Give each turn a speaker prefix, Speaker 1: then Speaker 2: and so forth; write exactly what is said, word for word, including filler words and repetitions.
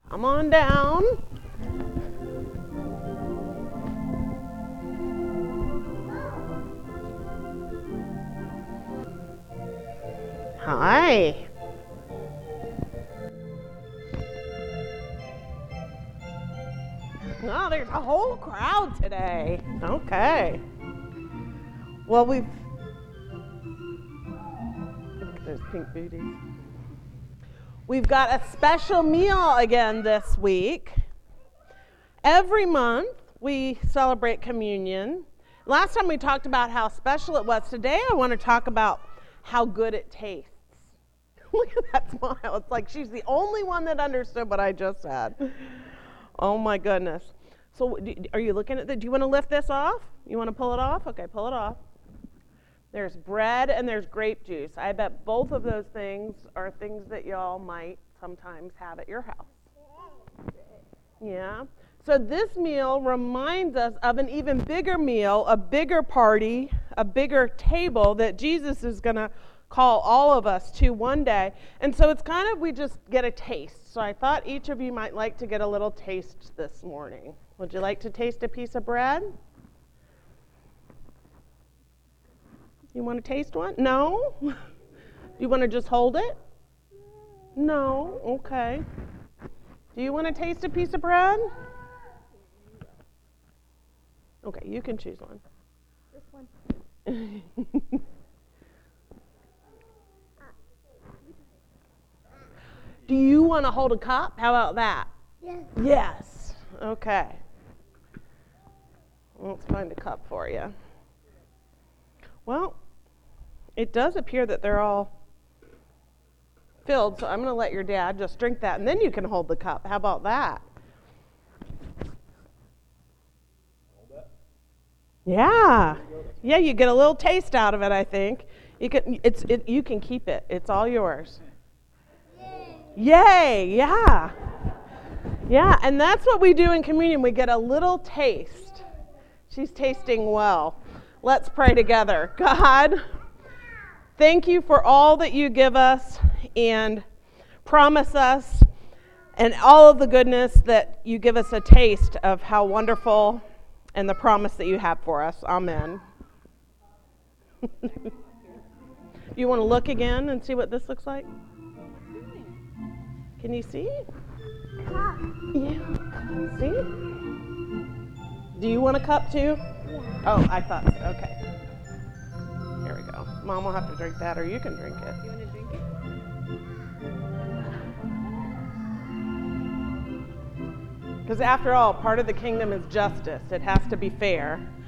Speaker 1: Come on down. Hi. Oh, there's a whole crowd today. Okay. Well, we've... Look at those pink booties. We've got a special meal again this week. Every month, we celebrate communion. Last time we talked about how special it was. Today, I want to talk about how good it tastes. Look at that smile. It's like she's the only one that understood what I just said. Oh my goodness. So are you looking at the, do you want to lift this off? You want to pull it off? Okay, pull it off. There's bread and there's grape juice. I bet both of those things are things that y'all might sometimes have at your house. Yeah. So this meal reminds us of an even bigger meal, a bigger party, a bigger table that Jesus is going to call all of us to one day. And so it's kind of, we just get a taste. So I thought each of you might like to get a little taste this morning. Would you like to taste a piece of bread? You want to taste one? No? You want to just hold it? No? Okay. Do you want to taste a piece of bread? Okay, you can choose one.
Speaker 2: This one.
Speaker 1: Do you want to hold a cup? How about that?
Speaker 2: Yes.
Speaker 1: Yes. Okay. Let's find a cup for you. Well, it does appear that they're all filled, so I'm going to let your dad just drink that, and then you can hold the cup. How about that?
Speaker 3: Hold that.
Speaker 1: Yeah. Yeah, you get a little taste out of it, I think. You can it's it you can keep it. It's all yours.
Speaker 2: Yay.
Speaker 1: Yay, yeah. Yeah, and that's what we do in communion. We get a little taste. She's tasting well. Let's pray together. God, thank you for all that you give us and promise us, and all of the goodness that you give us a taste of how wonderful and the promise that you have for us. Amen. You want to look again and see what this looks like? Can you see?
Speaker 2: Cup.
Speaker 1: Yeah. See? Do you want a cup too?
Speaker 2: Yeah.
Speaker 1: Oh, I thought so. Okay. Here we go. Mom will have to drink that, or you can drink it.
Speaker 2: You want to drink it?
Speaker 1: Because after all, part of the kingdom is justice. It has to be fair.